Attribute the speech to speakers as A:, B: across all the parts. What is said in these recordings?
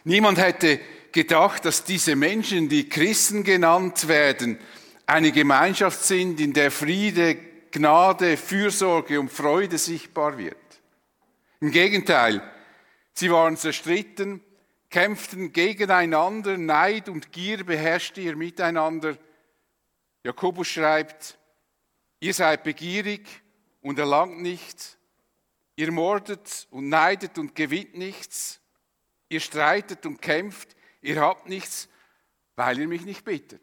A: Niemand hätte gedacht, dass diese Menschen, die Christen genannt werden, eine Gemeinschaft sind, in der Friede, Gnade, Fürsorge und Freude sichtbar wird. Im Gegenteil, sie waren zerstritten, kämpften gegeneinander, Neid und Gier beherrschte ihr Miteinander. Jakobus schreibt, ihr seid begierig und erlangt nichts, ihr mordet und neidet und gewinnt nichts, ihr streitet und kämpft, ihr habt nichts, weil ihr mich nicht bittet.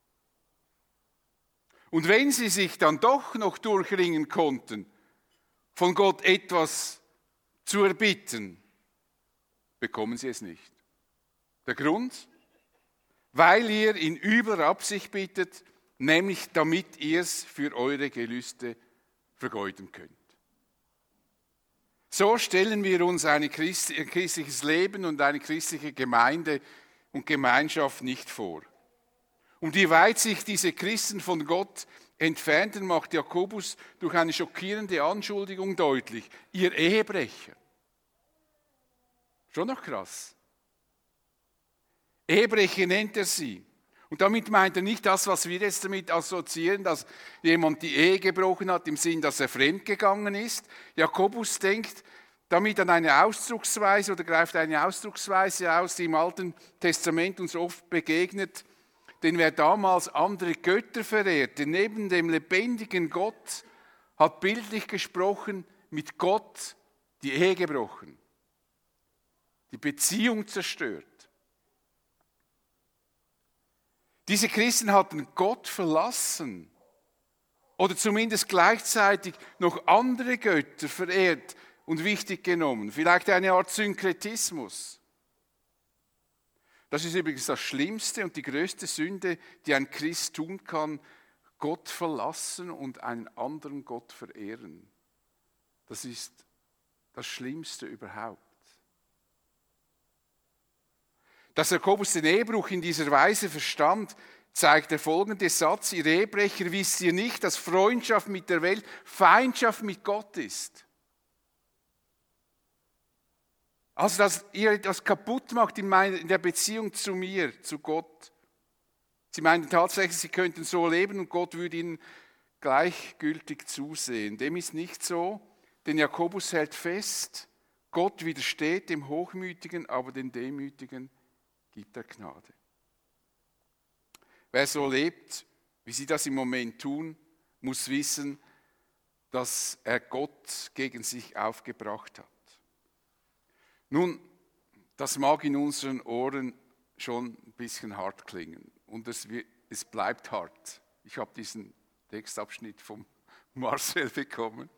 A: Und wenn sie sich dann doch noch durchringen konnten, von Gott etwas zu erbitten, bekommen sie es nicht. Der Grund? Weil ihr in übler Absicht bittet, nämlich damit ihr es für eure Gelüste vergeuden könnt. So stellen wir uns ein christliches Leben und eine christliche Gemeinde und Gemeinschaft nicht vor. Und wie weit sich diese Christen von Gott entfernten, macht Jakobus durch eine schockierende Anschuldigung deutlich. Ihr Ehebrecher. Schon noch krass. Ehebrecher nennt er sie. Und damit meint er nicht das, was wir jetzt damit assoziieren, dass jemand die Ehe gebrochen hat, im Sinn, dass er fremdgegangen ist. Jakobus denkt damit an eine Ausdrucksweise oder greift eine Ausdrucksweise aus, die im Alten Testament uns oft begegnet. Denn wer damals andere Götter verehrte, neben dem lebendigen Gott, hat bildlich gesprochen mit Gott die Ehe gebrochen, die Beziehung zerstört. Diese Christen hatten Gott verlassen oder zumindest gleichzeitig noch andere Götter verehrt und wichtig genommen. Vielleicht eine Art Synkretismus. Das ist übrigens das Schlimmste und die größte Sünde, die ein Christ tun kann, Gott verlassen und einen anderen Gott verehren. Das ist das Schlimmste überhaupt. Dass Jakobus den Ehebruch in dieser Weise verstand, zeigt der folgende Satz: Ihr Ehebrecher, wisst ihr nicht, dass Freundschaft mit der Welt Feindschaft mit Gott ist? Also, dass ihr etwas kaputt macht in der Beziehung zu mir, zu Gott. Sie meinen tatsächlich, sie könnten so leben und Gott würde ihnen gleichgültig zusehen. Dem ist nicht so, denn Jakobus hält fest, Gott widersteht dem Hochmütigen, aber den Demütigen gibt er Gnade. Wer so lebt, wie sie das im Moment tun, muss wissen, dass er Gott gegen sich aufgebracht hat. Nun, das mag in unseren Ohren schon ein bisschen hart klingen und es bleibt hart. Ich habe diesen Textabschnitt vom Marcel bekommen.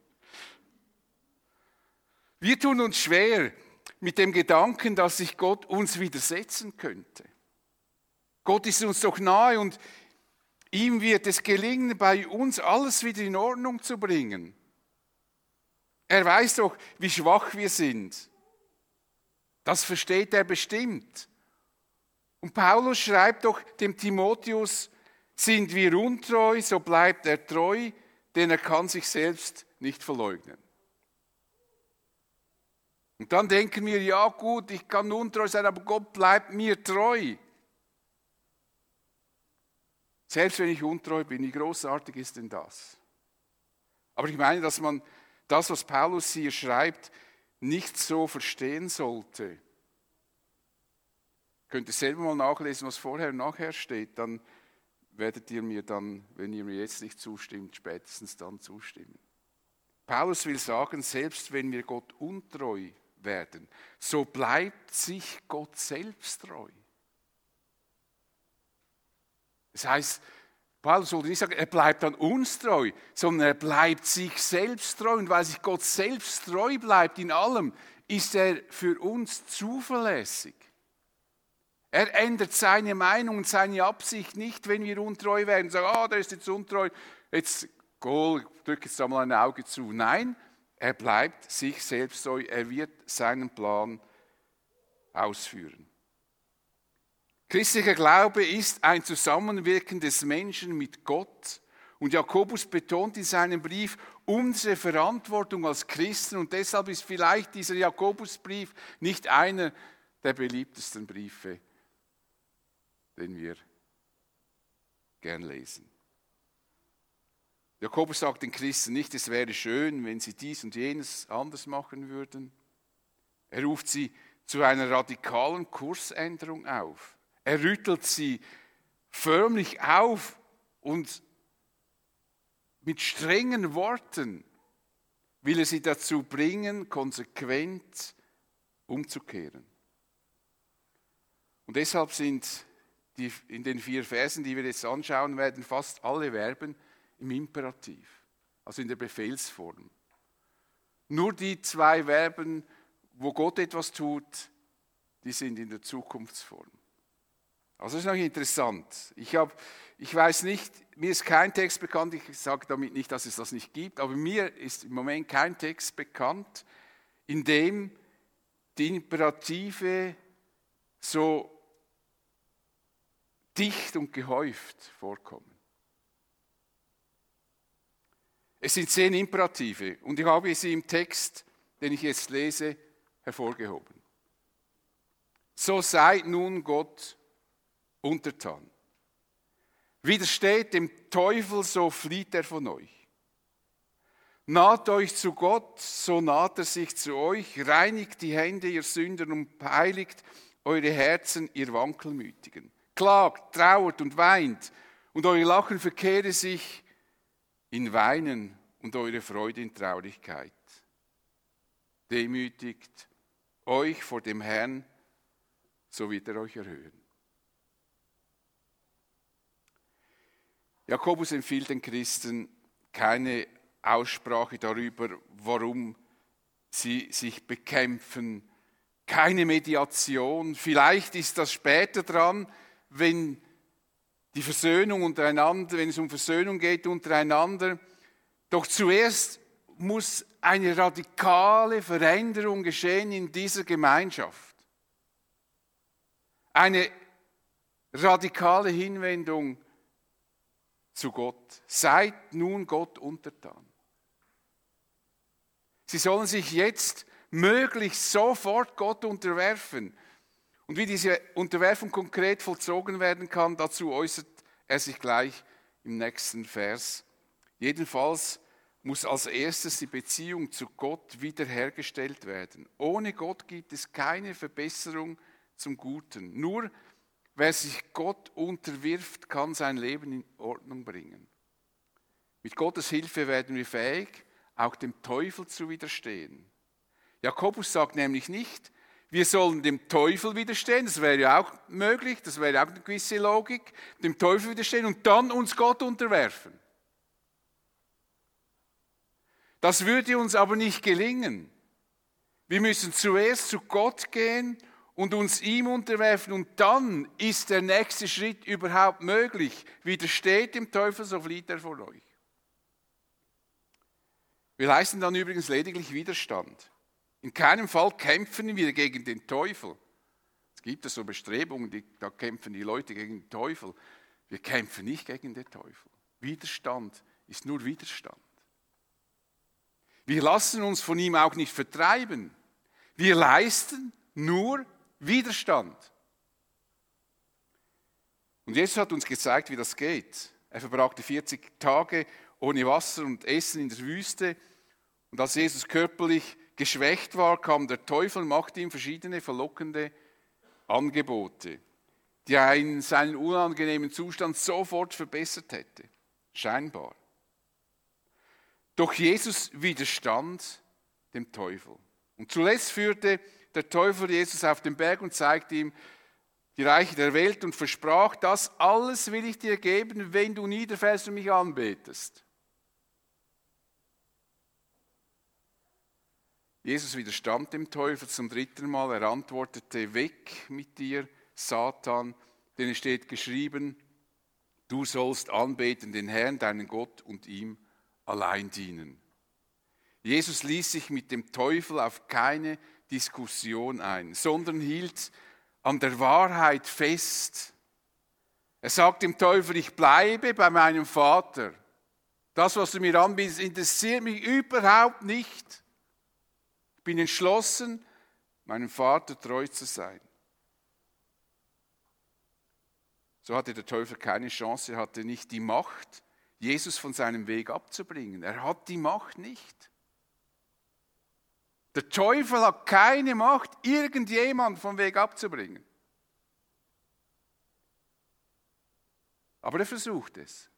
A: Wir tun uns schwer mit dem Gedanken, dass sich Gott uns widersetzen könnte. Gott ist uns doch nahe und ihm wird es gelingen, bei uns alles wieder in Ordnung zu bringen. Er weiß doch, wie schwach wir sind. Das versteht er bestimmt. Und Paulus schreibt doch dem Timotheus, sind wir untreu, so bleibt er treu, denn er kann sich selbst nicht verleugnen. Und dann denken wir, ja gut, ich kann untreu sein, aber Gott bleibt mir treu. Selbst wenn ich untreu bin, wie großartig ist denn das? Aber ich meine, dass man das, was Paulus hier schreibt, nicht so verstehen sollte. Könnt ihr selber mal nachlesen, was vorher und nachher steht, dann werdet ihr mir dann, wenn ihr mir jetzt nicht zustimmt, spätestens dann zustimmen. Paulus will sagen, selbst wenn wir Gott untreu werden, so bleibt sich Gott selbst treu. Das heißt, Paulus wollte nicht sagen, er bleibt an uns treu, sondern er bleibt sich selbst treu. Und weil sich Gott selbst treu bleibt in allem, ist er für uns zuverlässig. Er ändert seine Meinung und seine Absicht nicht, wenn wir untreu werden und sagen, der ist jetzt untreu, jetzt drück jetzt da mal ein Auge zu. Nein, er bleibt sich selbst treu, er wird seinen Plan ausführen. Christlicher Glaube ist ein Zusammenwirken des Menschen mit Gott. Und Jakobus betont in seinem Brief unsere Verantwortung als Christen. Und deshalb ist vielleicht dieser Jakobusbrief nicht einer der beliebtesten Briefe, den wir gern lesen. Jakobus sagt den Christen nicht, es wäre schön, wenn sie dies und jenes anders machen würden. Er ruft sie zu einer radikalen Kursänderung auf. Er rüttelt sie förmlich auf und mit strengen Worten will er sie dazu bringen, konsequent umzukehren. Und deshalb sind in den 4 Versen, die wir jetzt anschauen werden, fast alle Verben im Imperativ, also in der Befehlsform. Nur die 2 Verben, wo Gott etwas tut, die sind in der Zukunftsform. Also das ist noch interessant. Ich weiß nicht, mir ist kein Text bekannt, ich sage damit nicht, dass es das nicht gibt, aber mir ist im Moment kein Text bekannt, in dem die Imperative so dicht und gehäuft vorkommen. Es sind 10 Imperative und ich habe sie im Text, den ich jetzt lese, hervorgehoben. So seid nun Gott untertan. Widersteht dem Teufel, so flieht er von euch. Naht euch zu Gott, so naht er sich zu euch. Reinigt die Hände, ihr Sünder, und heiligt eure Herzen, ihr Wankelmütigen. Klagt, trauert und weint, und euer Lachen verkehre sich in Weinen und eure Freude in Traurigkeit. Demütigt euch vor dem Herrn, so wird er euch erhöhen. Jakobus empfiehlt den Christen keine Aussprache darüber, warum sie sich bekämpfen, keine Mediation. Vielleicht ist das später dran, wenn die Versöhnung untereinander, wenn es um Versöhnung geht untereinander. Doch zuerst muss eine radikale Veränderung geschehen in dieser Gemeinschaft. Eine radikale Hinwendung zu Gott. Seid nun Gott untertan. Sie sollen sich jetzt möglichst sofort Gott unterwerfen. Und wie diese Unterwerfung konkret vollzogen werden kann, dazu äußert er sich gleich im nächsten Vers. Jedenfalls muss als erstes die Beziehung zu Gott wiederhergestellt werden. Ohne Gott gibt es keine Verbesserung zum Guten. Nur wer sich Gott unterwirft, kann sein Leben in Ordnung bringen. Mit Gottes Hilfe werden wir fähig, auch dem Teufel zu widerstehen. Jakobus sagt nämlich nicht, wir sollen dem Teufel widerstehen, das wäre ja auch möglich, das wäre auch eine gewisse Logik, dem Teufel widerstehen und dann uns Gott unterwerfen. Das würde uns aber nicht gelingen. Wir müssen zuerst zu Gott gehen und uns ihm unterwerfen und dann ist der nächste Schritt überhaupt möglich. Widersteht dem Teufel, so flieht er vor euch. Wir leisten dann übrigens lediglich Widerstand. In keinem Fall kämpfen wir gegen den Teufel. Es gibt so Bestrebungen, da kämpfen die Leute gegen den Teufel. Wir kämpfen nicht gegen den Teufel. Widerstand ist nur Widerstand. Wir lassen uns von ihm auch nicht vertreiben. Wir leisten nur Widerstand. Und Jesus hat uns gezeigt, wie das geht. Er verbrachte 40 Tage ohne Wasser und Essen in der Wüste. Und als Jesus körperlich geschwächt war, kam der Teufel und machte ihm verschiedene verlockende Angebote, die ihn seinen unangenehmen Zustand sofort verbessert hätte. Scheinbar. Doch Jesus widerstand dem Teufel. Und zuletzt führte der Teufel Jesus auf den Berg und zeigte ihm die Reiche der Welt und versprach, das alles will ich dir geben, wenn du niederfällst und mich anbetest. Jesus widerstand dem Teufel zum 3. Mal. Er antwortete, weg mit dir, Satan, denn es steht geschrieben, du sollst anbeten den Herrn, deinen Gott, und ihm allein dienen. Jesus ließ sich mit dem Teufel auf keine Diskussion ein, sondern hielt an der Wahrheit fest. Er sagt dem Teufel, ich bleibe bei meinem Vater. Das, was du mir anbietest, interessiert mich überhaupt nicht. Ich bin entschlossen, meinem Vater treu zu sein. So hatte der Teufel keine Chance, er hatte nicht die Macht, Jesus von seinem Weg abzubringen. Er hat die Macht nicht. Der Teufel hat keine Macht, irgendjemand vom Weg abzubringen. Aber er versucht es.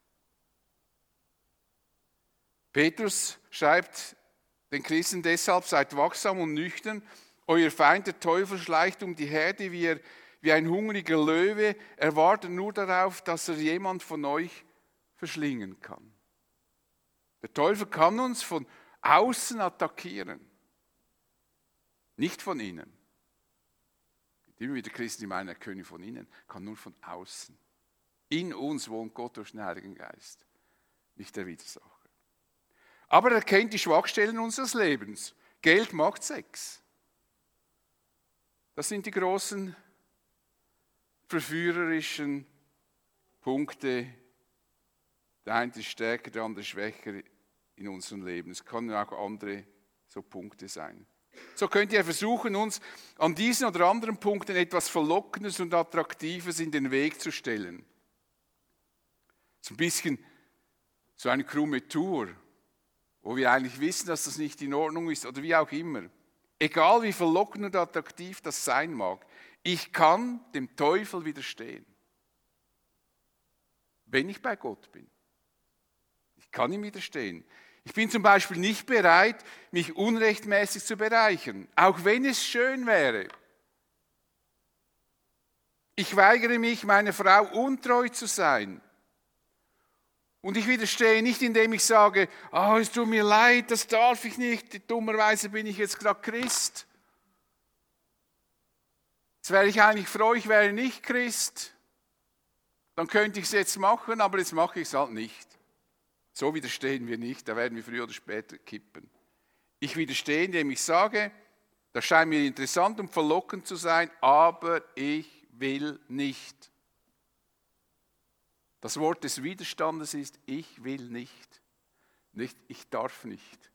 A: Petrus schreibt den Christen deshalb, seid wachsam und nüchtern. Euer Feind, der Teufel, schleicht um die Herde wie ein hungriger Löwe. Er wartet nur darauf, dass er jemand von euch verschlingen kann. Der Teufel kann uns von außen attackieren, nicht von innen. Immer wieder Christen, die meinen, er könne von innen, kann nur von außen. In uns wohnt Gott durch den Heiligen Geist, nicht der Widersacher. Aber er kennt die Schwachstellen unseres Lebens. Geld, Macht, Sex. Das sind die großen verführerischen Punkte. Der eine ist stärker, der andere schwächer in unserem Leben. Es können auch andere so Punkte sein. So könnt ihr versuchen, uns an diesen oder anderen Punkten etwas Verlockendes und Attraktives in den Weg zu stellen. So ein bisschen so eine krumme Tour, wo wir eigentlich wissen, dass das nicht in Ordnung ist oder wie auch immer. Egal wie verlockend und attraktiv das sein mag, ich kann dem Teufel widerstehen, wenn ich bei Gott bin. Ich kann ihm widerstehen. Ich bin zum Beispiel nicht bereit, mich unrechtmäßig zu bereichern, auch wenn es schön wäre. Ich weigere mich, meiner Frau untreu zu sein. Und ich widerstehe nicht, indem ich sage, es tut mir leid, das darf ich nicht, dummerweise bin ich jetzt gerade Christ. Jetzt wäre ich eigentlich froh, ich wäre nicht Christ. Dann könnte ich es jetzt machen, aber jetzt mache ich es halt nicht. So widerstehen wir nicht, da werden wir früher oder später kippen. Ich widerstehe, indem ich sage, das scheint mir interessant und verlockend zu sein, aber ich will nicht. Das Wort des Widerstandes ist, ich will nicht. Nicht, ich darf nicht.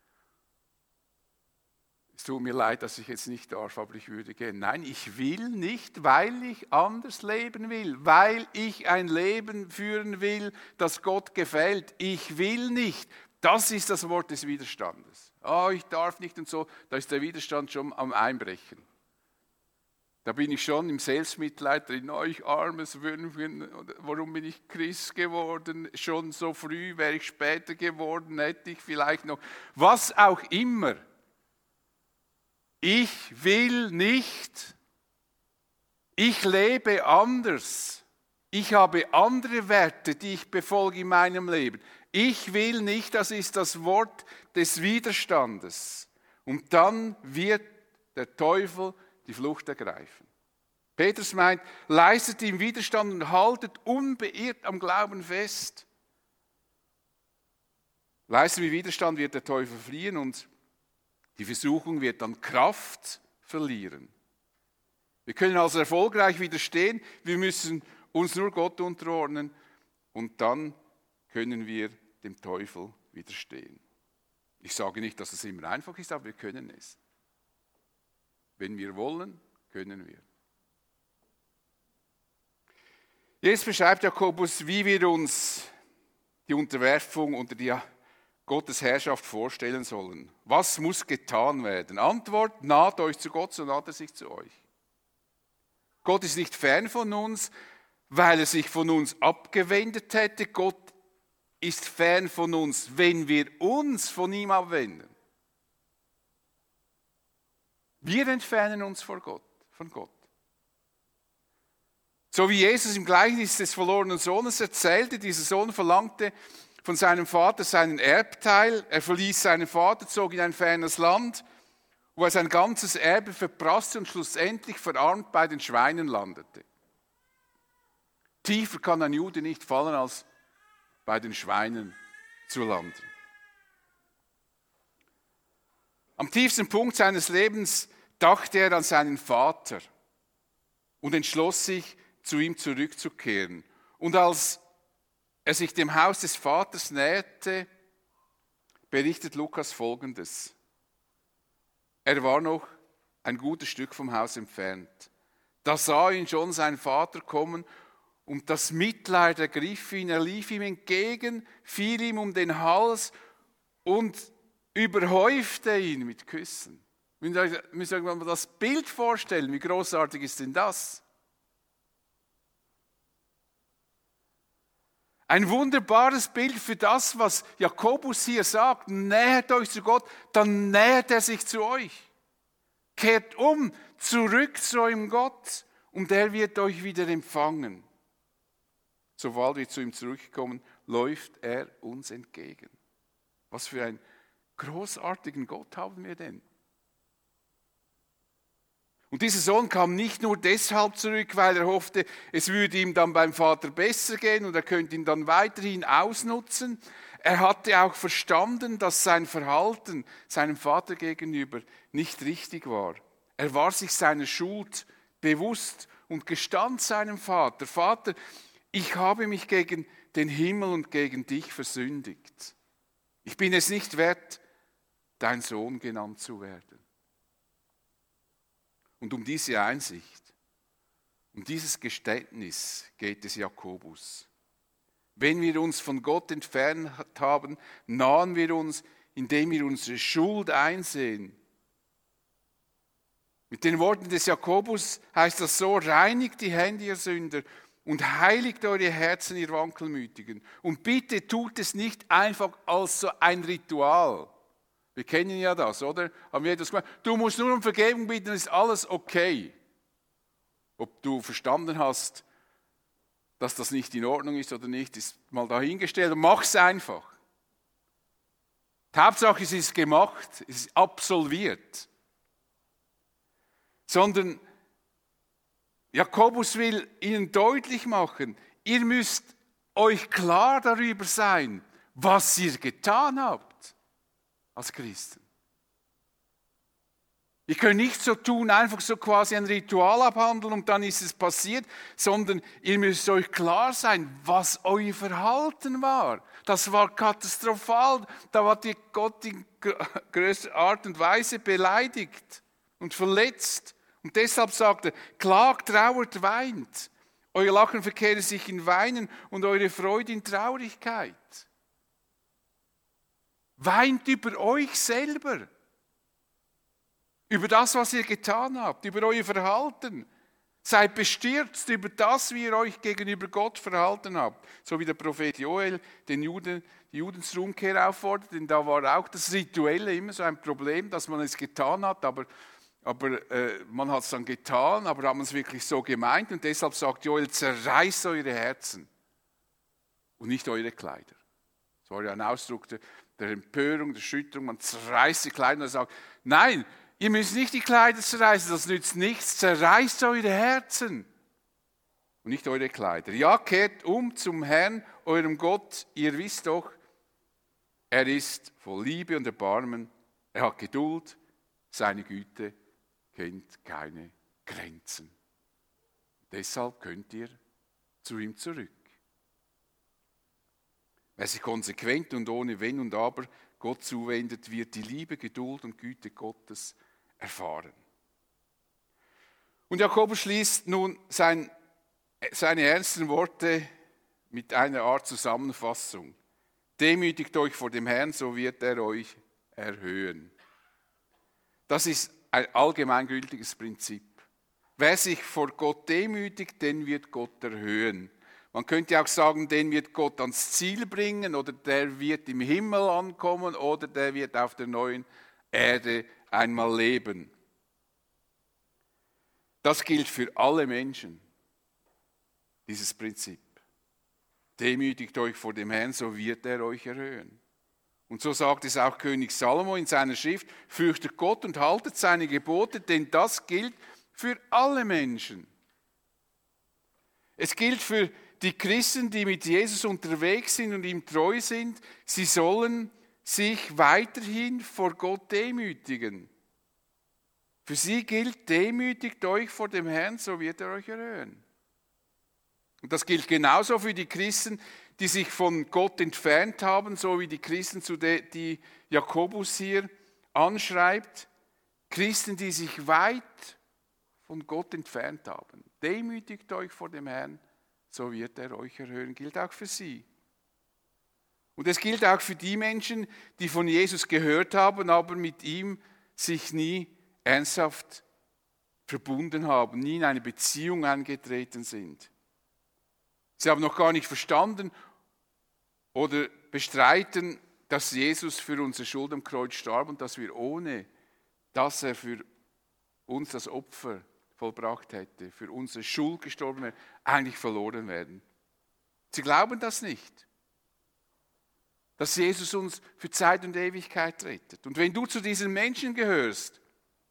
A: Es tut mir leid, dass ich jetzt nicht darf, aber ich würde gehen. Nein, ich will nicht, weil ich anders leben will, weil ich ein Leben führen will, das Gott gefällt. Ich will nicht. Das ist das Wort des Widerstandes. Ich darf nicht und so, da ist der Widerstand schon am Einbrechen. Da bin ich schon im Selbstmitleid drin, ich armes Würmchen, warum bin ich Christ geworden? Schon so früh, wäre ich später geworden, hätte ich vielleicht noch, was auch immer. Ich will nicht, ich lebe anders, ich habe andere Werte, die ich befolge in meinem Leben. Ich will nicht, das ist das Wort des Widerstandes. Und dann wird der Teufel die Flucht ergreifen. Petrus meint, leistet ihm Widerstand und haltet unbeirrt am Glauben fest. Leisten wir Widerstand, wird der Teufel fliehen und die Versuchung wird dann Kraft verlieren. Wir können also erfolgreich widerstehen, wir müssen uns nur Gott unterordnen und dann können wir dem Teufel widerstehen. Ich sage nicht, dass es immer einfach ist, aber wir können es. Wenn wir wollen, können wir. Jetzt beschreibt Jakobus, wie wir uns die Unterwerfung unter die Gottes Herrschaft vorstellen sollen. Was muss getan werden? Antwort, naht euch zu Gott, so naht er sich zu euch. Gott ist nicht fern von uns, weil er sich von uns abgewendet hätte. Gott ist fern von uns, wenn wir uns von ihm abwenden. Wir entfernen uns von Gott. So wie Jesus im Gleichnis des verlorenen Sohnes erzählte, dieser Sohn verlangte von seinem Vater seinen Erbteil. Er verließ seinen Vater, zog in ein fernes Land, wo er sein ganzes Erbe verprasste und schlussendlich verarmt bei den Schweinen landete. Tiefer kann ein Jude nicht fallen, als bei den Schweinen zu landen. Am tiefsten Punkt seines Lebens dachte er an seinen Vater und entschloss sich, zu ihm zurückzukehren. Und als er sich dem Haus des Vaters näherte, berichtet Lukas Folgendes. Er war noch ein gutes Stück vom Haus entfernt. Da sah ihn schon sein Vater kommen und das Mitleid ergriff ihn. Er lief ihm entgegen, fiel ihm um den Hals und überhäufte ihn mit Küssen. Wir müssen euch mal das Bild vorstellen. Wie großartig ist denn das? Ein wunderbares Bild für das, was Jakobus hier sagt. Nähert euch zu Gott, dann nähert er sich zu euch. Kehrt um, zurück zu eurem Gott und er wird euch wieder empfangen. Sobald wir zu ihm zurückkommen, läuft er uns entgegen. Was für einen großartigen Gott haben wir denn? Und dieser Sohn kam nicht nur deshalb zurück, weil er hoffte, es würde ihm dann beim Vater besser gehen und er könnte ihn dann weiterhin ausnutzen. Er hatte auch verstanden, dass sein Verhalten seinem Vater gegenüber nicht richtig war. Er war sich seiner Schuld bewusst und gestand seinem Vater: Vater, ich habe mich gegen den Himmel und gegen dich versündigt. Ich bin es nicht wert, dein Sohn genannt zu werden. Und um diese Einsicht, um dieses Geständnis geht es Jakobus. Wenn wir uns von Gott entfernt haben, nahen wir uns, indem wir unsere Schuld einsehen. Mit den Worten des Jakobus heißt das so: Reinigt die Hände, ihr Sünder, und heiligt eure Herzen, ihr Wankelmütigen. Und bitte tut es nicht einfach als so ein Ritual. Wir kennen ja das, oder? Haben wir etwas gemacht? Du musst nur um Vergebung bitten, dann ist alles okay. Ob du verstanden hast, dass das nicht in Ordnung ist oder nicht, ist mal dahingestellt. Und mach es einfach. Die Hauptsache, es ist gemacht, es ist absolviert. Sondern Jakobus will ihnen deutlich machen, ihr müsst euch klar darüber sein, was ihr getan habt als Christen. Ihr könnt nicht so tun, einfach so quasi ein Ritual abhandeln und dann ist es passiert, sondern ihr müsst euch klar sein, was euer Verhalten war. Das war katastrophal, da war Gott in größter Art und Weise beleidigt und verletzt. Und deshalb sagt er: Klagt, trauert, weint. Euer Lachen verkehre sich in Weinen und eure Freude in Traurigkeit. Weint über euch selber. Über das, was ihr getan habt, über euer Verhalten. Seid bestürzt über das, wie ihr euch gegenüber Gott verhalten habt. So wie der Prophet Joel den Juden, die Juden zur Umkehr auffordert, denn da war auch das Rituelle immer so ein Problem, dass man es getan hat, aber man hat es dann getan, aber haben es wirklich so gemeint und deshalb sagt Joel: Zerreißt eure Herzen und nicht eure Kleider. Das war ja ein Ausdruck der Empörung, der Erschütterung. Man zerreißt die Kleider und sagt: Nein, ihr müsst nicht die Kleider zerreißen, das nützt nichts. Zerreißt eure Herzen und nicht eure Kleider. Ja, kehrt um zum Herrn, eurem Gott. Ihr wisst doch, er ist voll Liebe und Erbarmen. Er hat Geduld, seine Güte kennt keine Grenzen. Deshalb könnt ihr zu ihm zurück. Wer sich konsequent und ohne Wenn und Aber Gott zuwendet, wird die Liebe, Geduld und Güte Gottes erfahren. Und Jakobus schließt nun seine ernsten Worte mit einer Art Zusammenfassung. Demütigt euch vor dem Herrn, so wird er euch erhöhen. Das ist ein allgemeingültiges Prinzip. Wer sich vor Gott demütigt, den wird Gott erhöhen. Man könnte auch sagen, den wird Gott ans Ziel bringen oder der wird im Himmel ankommen oder der wird auf der neuen Erde einmal leben. Das gilt für alle Menschen, dieses Prinzip. Demütigt euch vor dem Herrn, so wird er euch erhöhen. Und so sagt es auch König Salomo in seiner Schrift: Fürchtet Gott und haltet seine Gebote, denn das gilt für alle Menschen. Es gilt für die Christen, die mit Jesus unterwegs sind und ihm treu sind. Sie sollen sich weiterhin vor Gott demütigen. Für sie gilt: Demütigt euch vor dem Herrn, so wird er euch erhöhen. Und das gilt genauso für die Christen, die sich von Gott entfernt haben, so wie die Christen, die Jakobus hier anschreibt. Christen, die sich weit von Gott entfernt haben. Demütigt euch vor dem Herrn, so wird er euch erhöhen. Gilt auch für sie. Und es gilt auch für die Menschen, die von Jesus gehört haben, aber mit ihm sich nie ernsthaft verbunden haben, nie in eine Beziehung eingetreten sind. Sie haben noch gar nicht verstanden oder bestreiten, dass Jesus für unsere Schuld am Kreuz starb und dass wir ohne, dass er für uns das Opfer vollbracht hätte, für unsere Schuld gestorben wäre, eigentlich verloren werden. Sie glauben das nicht, dass Jesus uns für Zeit und Ewigkeit rettet. Und wenn du zu diesen Menschen gehörst,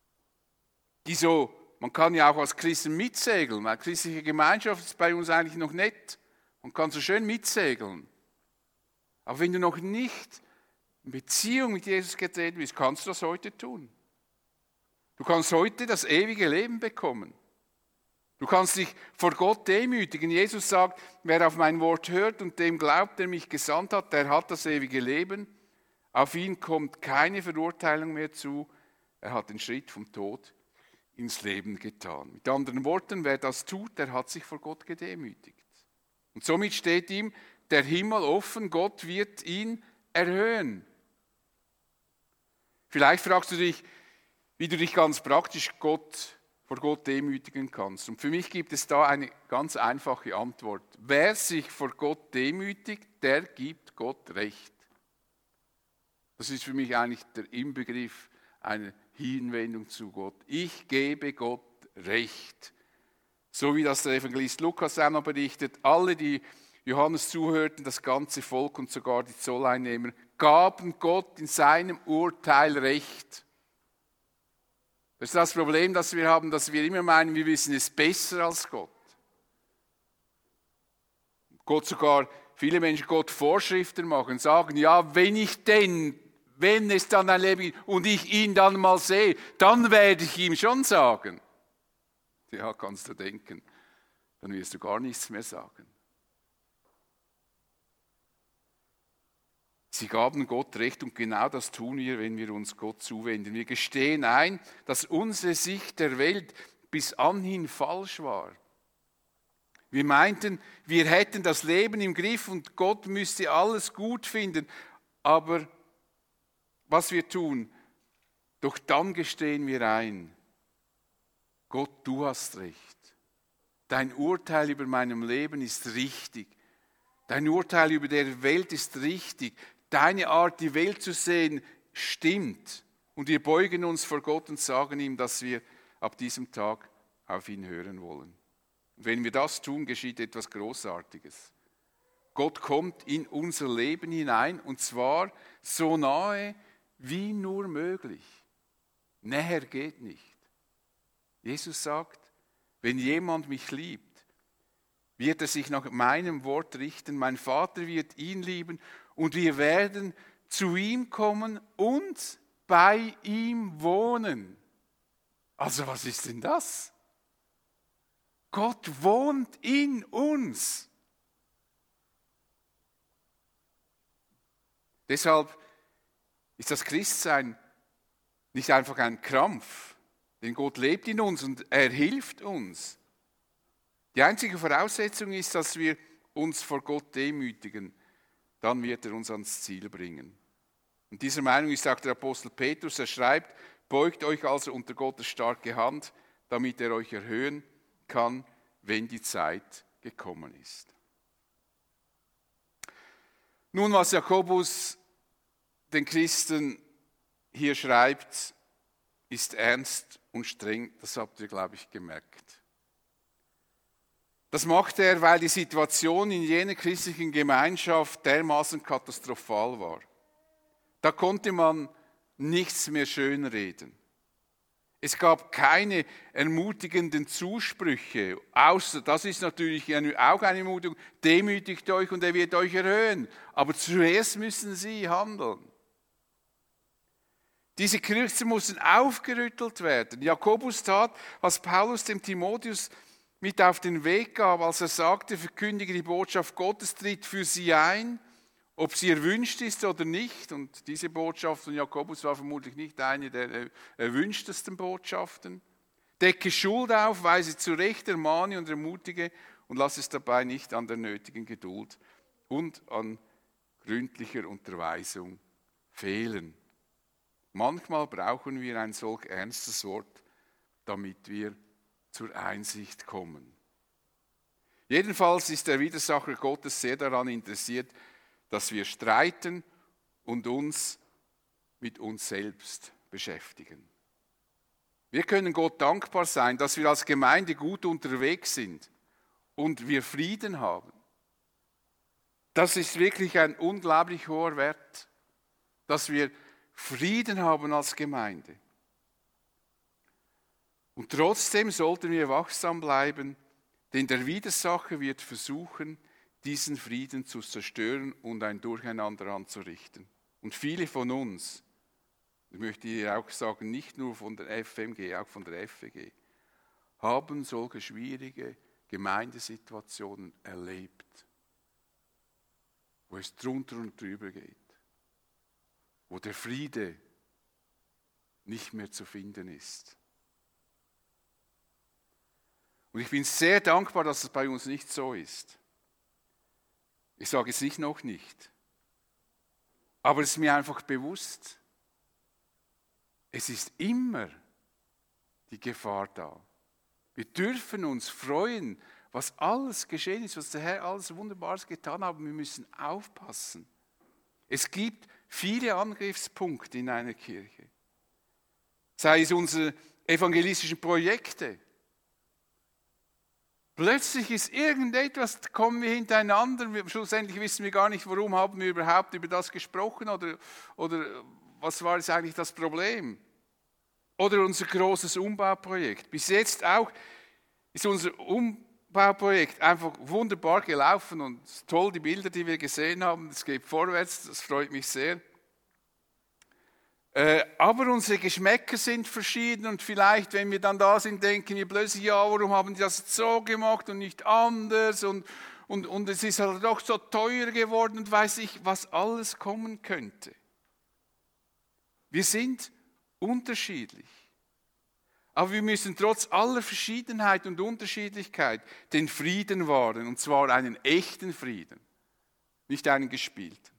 A: die so, man kann ja auch als Christen mitsegeln, weil christliche Gemeinschaft ist bei uns eigentlich noch nett, man kann so schön mitsegeln. Aber wenn du noch nicht in Beziehung mit Jesus getreten bist, kannst du das heute tun. Du kannst heute das ewige Leben bekommen. Du kannst dich vor Gott demütigen. Jesus sagt, wer auf mein Wort hört und dem glaubt, der mich gesandt hat, der hat das ewige Leben. Auf ihn kommt keine Verurteilung mehr zu. Er hat den Schritt vom Tod ins Leben getan. Mit anderen Worten, wer das tut, der hat sich vor Gott gedemütigt. Und somit steht ihm der Himmel offen, Gott wird ihn erhöhen. Vielleicht fragst du dich, wie du dich ganz praktisch vor Gott demütigen kannst. Und für mich gibt es da eine ganz einfache Antwort. Wer sich vor Gott demütigt, der gibt Gott Recht. Das ist für mich eigentlich der Inbegriff einer Hinwendung zu Gott. Ich gebe Gott Recht. So wie das der Evangelist Lukas auch noch berichtet, alle, die Johannes zuhörten, das ganze Volk und sogar die Zolleinnehmer, gaben Gott in seinem Urteil Recht. Das ist das Problem, das wir haben, dass wir immer meinen, wir wissen es besser als Gott. Viele Menschen Gott Vorschriften machen, sagen, ja, wenn es dann ein Leben gibt und ich ihn dann mal sehe, dann werde ich ihm schon sagen. Ja, kannst du denken, dann wirst du gar nichts mehr sagen. Sie gaben Gott Recht und genau das tun wir, wenn wir uns Gott zuwenden. Wir gestehen ein, dass unsere Sicht der Welt bis anhin falsch war. Wir meinten, wir hätten das Leben im Griff und Gott müsste alles gut finden. Aber was wir tun, doch dann gestehen wir ein, Gott, du hast recht. Dein Urteil über meinem Leben ist richtig. Dein Urteil über der Welt ist richtig. Deine Art, die Welt zu sehen, stimmt. Und wir beugen uns vor Gott und sagen ihm, dass wir ab diesem Tag auf ihn hören wollen. Und wenn wir das tun, geschieht etwas Großartiges. Gott kommt in unser Leben hinein und zwar so nahe wie nur möglich. Näher geht nicht. Jesus sagt, wenn jemand mich liebt, wird er sich nach meinem Wort richten. Mein Vater wird ihn lieben und wir werden zu ihm kommen und bei ihm wohnen. Also was ist denn das? Gott wohnt in uns. Deshalb ist das Christsein nicht einfach ein Krampf, denn Gott lebt in uns und er hilft uns. Die einzige Voraussetzung ist, dass wir uns vor Gott demütigen. Dann wird er uns ans Ziel bringen. Und dieser Meinung ist auch der Apostel Petrus. Er schreibt, beugt euch also unter Gottes starke Hand, damit er euch erhöhen kann, wenn die Zeit gekommen ist. Nun, was Jakobus den Christen hier schreibt, ist ernst und streng. Das habt ihr, glaube ich, gemerkt. Das macht er, weil die Situation in jener christlichen Gemeinschaft dermaßen katastrophal war. Da konnte man nichts mehr schönreden. Es gab keine ermutigenden Zusprüche, außer, das ist natürlich auch eine Ermutigung, demütigt euch und er wird euch erhöhen. Aber zuerst müssen sie handeln. Diese Christen mussten aufgerüttelt werden. Jakobus tat, was Paulus dem Timotheus mit auf den Weg gab, als er sagte, verkündige die Botschaft Gottes, tritt für sie ein ob sie erwünscht ist oder nicht. Und diese Botschaft von Jakobus war vermutlich nicht eine der erwünschtesten Botschaften. Decke Schuld auf, weise zurecht, ermahne und ermutige und lass es dabei nicht an der nötigen Geduld und an gründlicher Unterweisung fehlen. Manchmal brauchen wir ein solch ernstes Wort, damit wir zur Einsicht kommen. Jedenfalls ist der Widersacher Gottes sehr daran interessiert, dass wir streiten und uns mit uns selbst beschäftigen. Wir können Gott dankbar sein, dass wir als Gemeinde gut unterwegs sind und wir Frieden haben. Das ist wirklich ein unglaublich hoher Wert, dass wir Frieden haben als Gemeinde. Und trotzdem sollten wir wachsam bleiben, denn der Widersacher wird versuchen, diesen Frieden zu zerstören und ein Durcheinander anzurichten. Und viele von uns, ich möchte hier auch sagen, nicht nur von der FMG, auch von der FEG, haben solche schwierige Gemeindesituationen erlebt, wo es drunter und drüber geht, wo der Friede nicht mehr zu finden ist. Und ich bin sehr dankbar, dass es bei uns nicht so ist. Ich sage es nicht noch nicht, aber es ist mir einfach bewusst, es ist immer die Gefahr da. Wir dürfen uns freuen, was alles geschehen ist, was der Herr alles Wunderbares getan hat. Wir müssen aufpassen. Es gibt viele Angriffspunkte in einer Kirche. Sei es unsere evangelistischen Projekte. Plötzlich ist irgendetwas, kommen wir hintereinander, schlussendlich wissen wir gar nicht, warum haben wir überhaupt über das gesprochen oder was war jetzt eigentlich das Problem? Oder unser großes Umbauprojekt. Bis jetzt auch ist unser Umbauprojekt einfach wunderbar gelaufen und toll, die Bilder, die wir gesehen haben, es geht vorwärts, das freut mich sehr. Aber unsere Geschmäcker sind verschieden und vielleicht, wenn wir dann da sind, denken wir plötzlich, ja, warum haben die das so gemacht und nicht anders und es ist halt doch so teuer geworden und weiß ich, was alles kommen könnte. Wir sind unterschiedlich, aber wir müssen trotz aller Verschiedenheit und Unterschiedlichkeit den Frieden wahren, und zwar einen echten Frieden, nicht einen gespielten.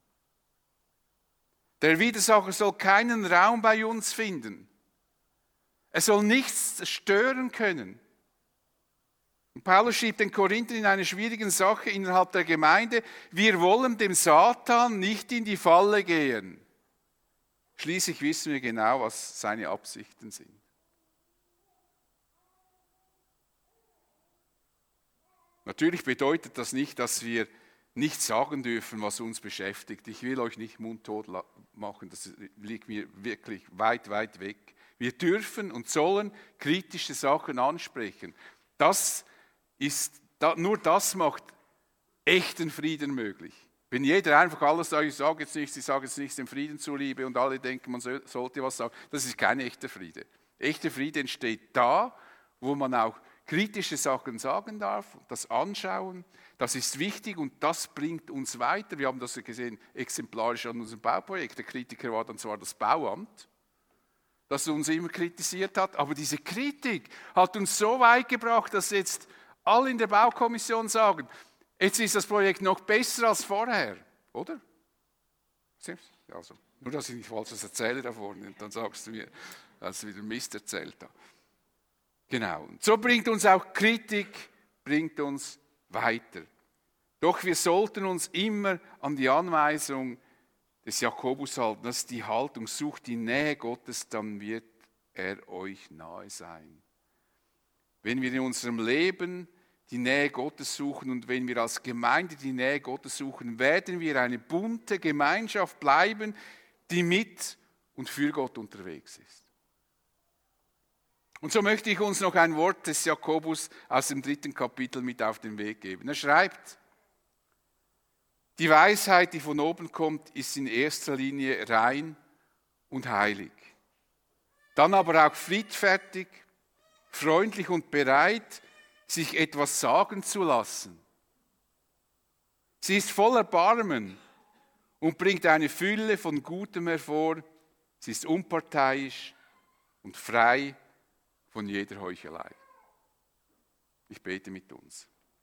A: Der Widersacher soll keinen Raum bei uns finden. Er soll nichts stören können. Und Paulus schrieb den Korinthern in einer schwierigen Sache innerhalb der Gemeinde: Wir wollen dem Satan nicht in die Falle gehen. Schließlich wissen wir genau, was seine Absichten sind. Natürlich bedeutet das nicht, dass wir nicht sagen dürfen, was uns beschäftigt. Ich will euch nicht mundtot machen, das liegt mir wirklich weit, weit weg. Wir dürfen und sollen kritische Sachen ansprechen. Nur das macht echten Frieden möglich. Wenn jeder einfach alles sagt, ich sage jetzt nichts dem Frieden zuliebe und alle denken, man sollte was sagen, das ist kein echter Friede. Echter Friede entsteht da, wo man auch kritische Sachen sagen darf, das anschauen, das ist wichtig und das bringt uns weiter. Wir haben das gesehen, exemplarisch an unserem Bauprojekt. Der Kritiker war dann zwar das Bauamt, das uns immer kritisiert hat, aber diese Kritik hat uns so weit gebracht, dass jetzt alle in der Baukommission sagen, jetzt ist das Projekt noch besser als vorher, oder? Also, nur, dass ich nicht Falsches erzähle da vorne, dann sagst du mir, dass ich wieder Mist erzählt habe. Genau, und so bringt uns auch Kritik, bringt uns weiter. Doch wir sollten uns immer an die Anweisung des Jakobus halten, das ist die Haltung: Sucht die Nähe Gottes, dann wird er euch nahe sein. Wenn wir in unserem Leben die Nähe Gottes suchen und wenn wir als Gemeinde die Nähe Gottes suchen, werden wir eine bunte Gemeinschaft bleiben, die mit und für Gott unterwegs ist. Und so möchte ich uns noch ein Wort des Jakobus aus dem 3. Kapitel mit auf den Weg geben. Er schreibt: Die Weisheit, die von oben kommt, ist in erster Linie rein und heilig. Dann aber auch friedfertig, freundlich und bereit, sich etwas sagen zu lassen. Sie ist voller Erbarmen und bringt eine Fülle von Gutem hervor. Sie ist unparteiisch und frei von jeder Heuchelei. Ich bete mit uns.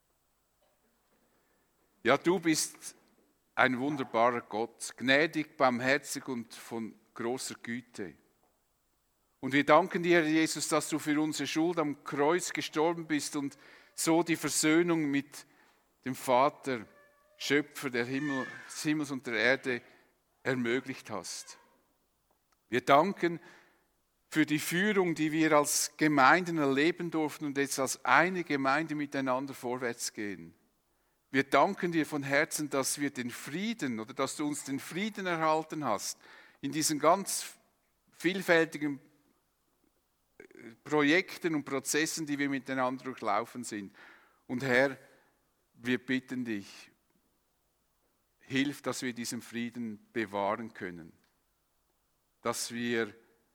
A: Ja, du bist ein wunderbarer Gott, gnädig, barmherzig und von großer Güte. Und wir danken dir, Herr Jesus, dass du für unsere Schuld am Kreuz gestorben bist und so die Versöhnung mit dem Vater, Schöpfer des Himmels und der Erde, ermöglicht hast. Wir danken für die Führung, die wir als Gemeinden erleben durften und jetzt als eine Gemeinde miteinander vorwärts gehen. Wir danken dir von Herzen, dass wir den Frieden oder dass du uns den Frieden erhalten hast in diesen ganz vielfältigen Projekten und Prozessen, die wir miteinander durchlaufen sind. Und Herr, wir bitten dich, hilf, dass wir diesen Frieden bewahren können, dass wir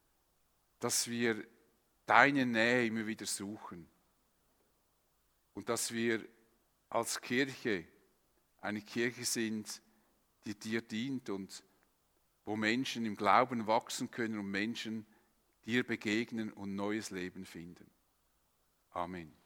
A: deine Nähe immer wieder suchen und dass wir als Kirche eine Kirche sind, die dir dient und wo Menschen im Glauben wachsen können und Menschen dir begegnen und neues Leben finden. Amen.